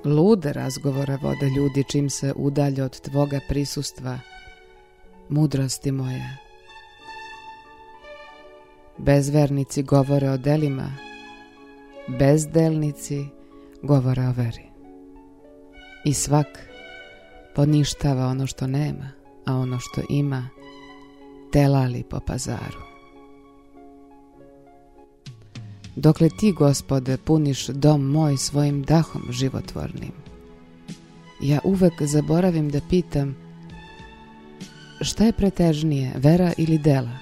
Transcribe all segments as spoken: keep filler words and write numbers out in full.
Lude razgovore vode ljudi čim se udalje od tvoga prisustva, mudrosti moje. Bezvernici govore o delima, bezdelnici govore o veri. I svak poništava ono što nema, a ono što ima telali po pazaru. Dokle ti, Gospode, puniš dom moj svojim dahom životvornim, ja uvek zaboravim da pitam šta je pretežnije, vera ili dela?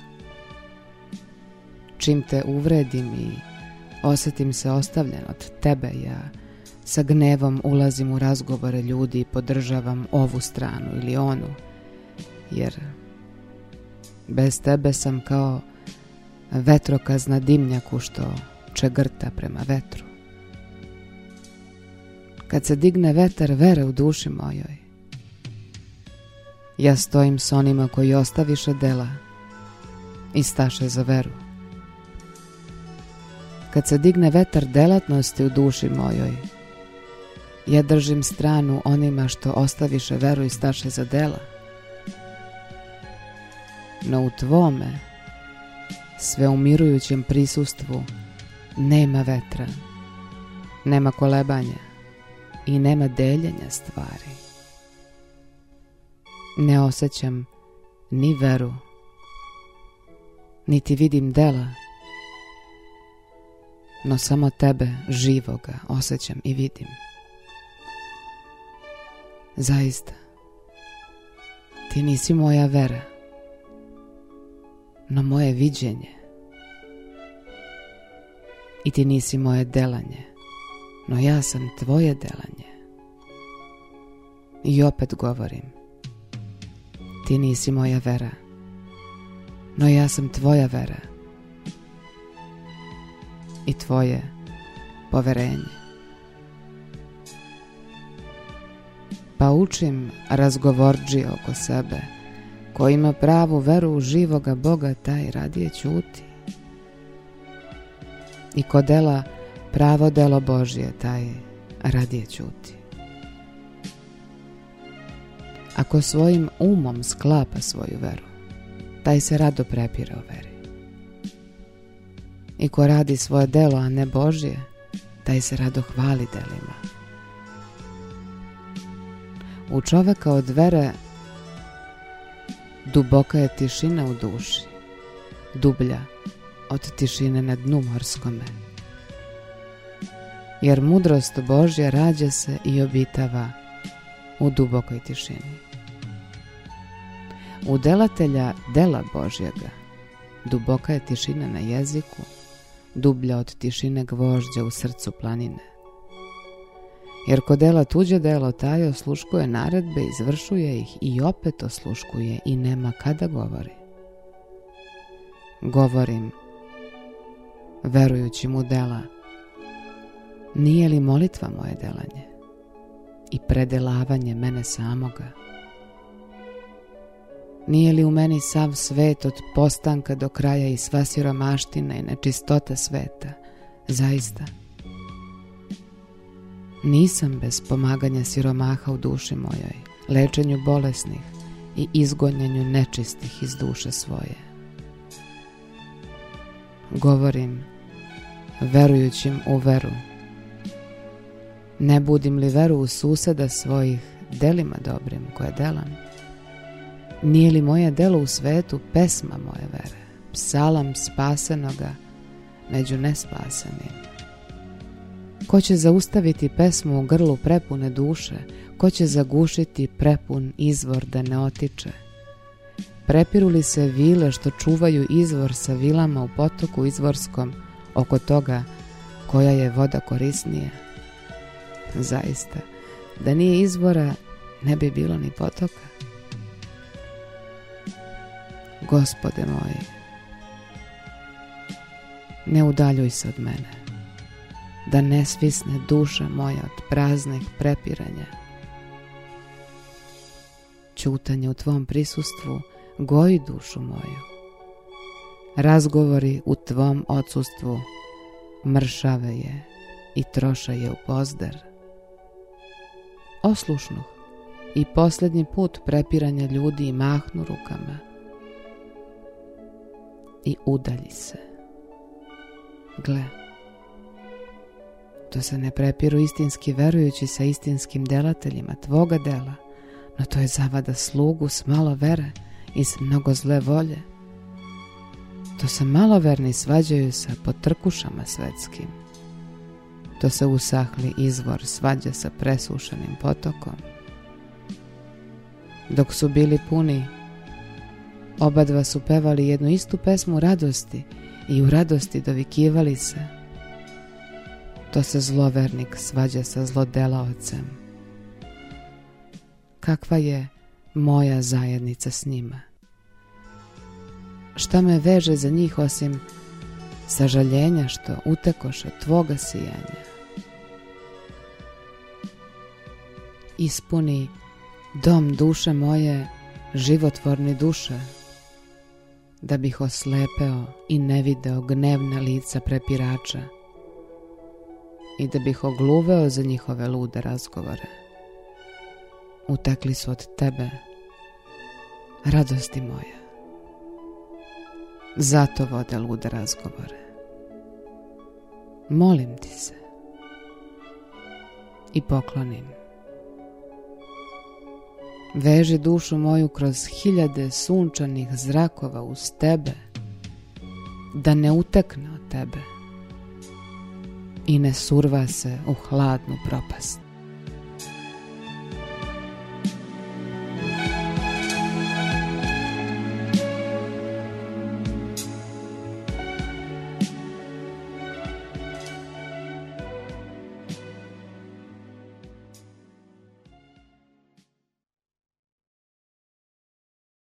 Čim te uvredim i osetim se ostavljen od tebe, ja sa gnevom ulazim u razgovore ljudi i podržavam ovu stranu ili onu, jer bez tebe sam kao vetrokaz na dimnjaku što čegrta prema vetru. Kad se digne vetar vere u duši mojoj, ja stojim s onima koji ostaviše dela i staše za veru. Kad se digne vetar delatnosti u duši mojoj, ja držim stranu onima što ostaviše veru i staše za dela. No u tvome sveumirujućem prisustvu nema vetra, nema kolebanja i nema deljenja stvari. Ne osjećam ni veru, niti vidim dela, no samo tebe živoga osjećam i vidim. Zaista, ti nisi moja vera, no moje viđenje. I ti nisi moje delanje, no ja sam tvoje delanje. I opet govorim, ti nisi moja vera, no ja sam tvoja vera i tvoje poverenje. Pa učim razgovorđi oko sebe, ko ima pravu veru u živoga Boga, taj radije ćuti. I ko dela pravo delo Božje, taj radije ćuti. Ako svojim umom sklapa svoju veru, taj se rado prepire o veri. I ko radi svoje delo, a ne Božje, taj se rado hvali delima. U čoveka od vere duboka je tišina u duši, dublja od tišine na dnu morskome. Jer mudrost Božja rađa se i obitava u dubokoj tišini. U delatelja dela Božjega duboka je tišina na jeziku, dublja od tišine gvožđa u srcu planine. Jer ko dela tuđe delo, taj osluškuje naredbe, izvršuje ih i opet osluškuje i nema kada govori. Govorim, verujući mu dela, nije li molitva moje delanje i predelavanje mene samoga? Nije li u meni sav svet od postanka do kraja i sva siromaština i nečistota sveta? Zaista, nisam bez pomaganja siromaha u duši mojoj, lečenju bolesnih i izgonjanju nečistih iz duše svoje. Govorim, verujućim u veru. Ne budim li veru u suseda svojih delima dobrim koje delam? Nije li moje delo u svetu pesma moje vere, psalam spasenoga među nespasenim? Ko će zaustaviti pesmu u grlu prepune duše? Ko će zagušiti prepun izvor da ne otiče? Prepiru li se vile što čuvaju izvor sa vilama u potoku izvorskom oko toga koja je voda korisnija? Zaista, da nije izvora, ne bi bilo ni potoka. Gospode moj, ne udaljuj se od mene, da ne svisne duša moja od praznih prepiranja. Ćutanje u tvom prisustvu goji dušu moju. Razgovori u tvom odsustvu mršave je i troša je u pozdar. oslušnuh i posljednji put prepiranja ljudi i mahnu rukama i udalji se. Gle, to se ne prepiru istinski verujući sa istinskim delateljima tvoga dela, no to je zavada slugu s malo vere i s mnogo zle volje. To se maloverni svađaju sa potrkušama svetskim. To se usahli izvor svađa sa presušenim potokom. Dok su bili puni, oba dva su pevali jednu istu pesmu radosti i u radosti dovikivali se. To se zlovernik svađa sa zlodelaocem. Kakva je moja zajednica s njima? Šta me veže za njih osim sažaljenja što utekoš od tvoga sijanja? Ispuni dom duše moje, životvorni duše, da bih oslepeo i ne video gnevna lica prepirača i da bih ogluveo za njihove lude razgovore. Utekli su od tebe, radosti moja. Zato vode lude razgovore. Molim ti se i poklonim. Veži dušu moju kroz hiljade sunčanih zrakova uz tebe, da ne utekne od tebe i ne surva se u hladnu propast.